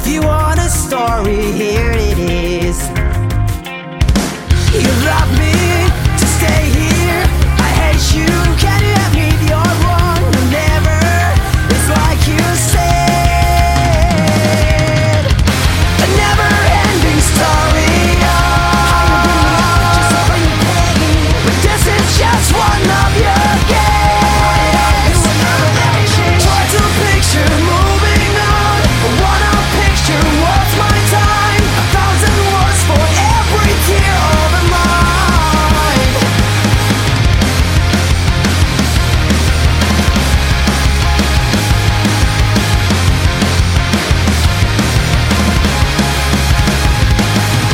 If you want a story, here it is. You love me to stay here. I hate you, can you admit you're wrong? No, never, it's like you said. A never-ending story, but this is just one of your games. Try to picture moving on, but what I picture was my time. 1,000 words for every tear of a line.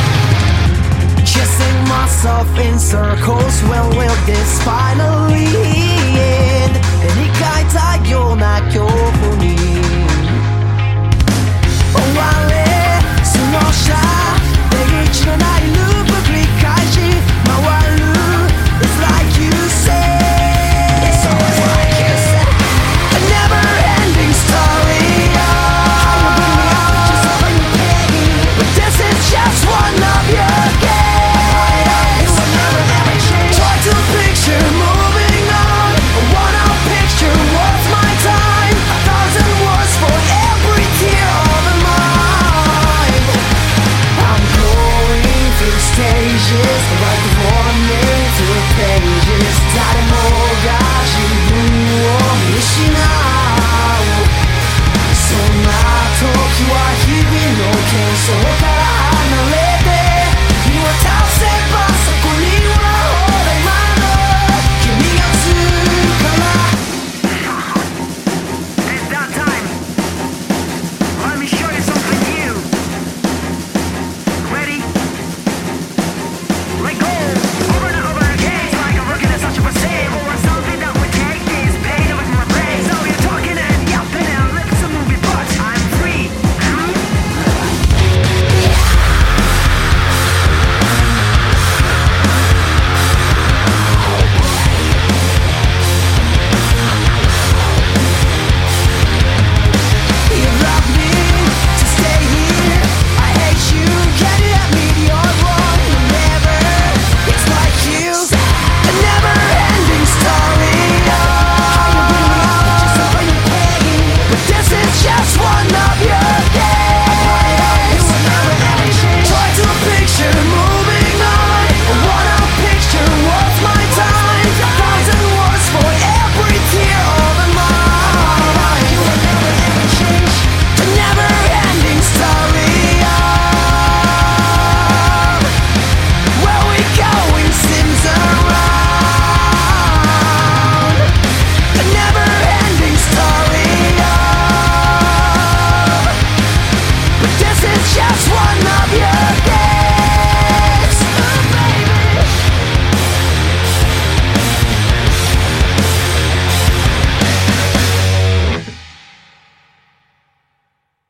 Chasing myself in circles, when will this finally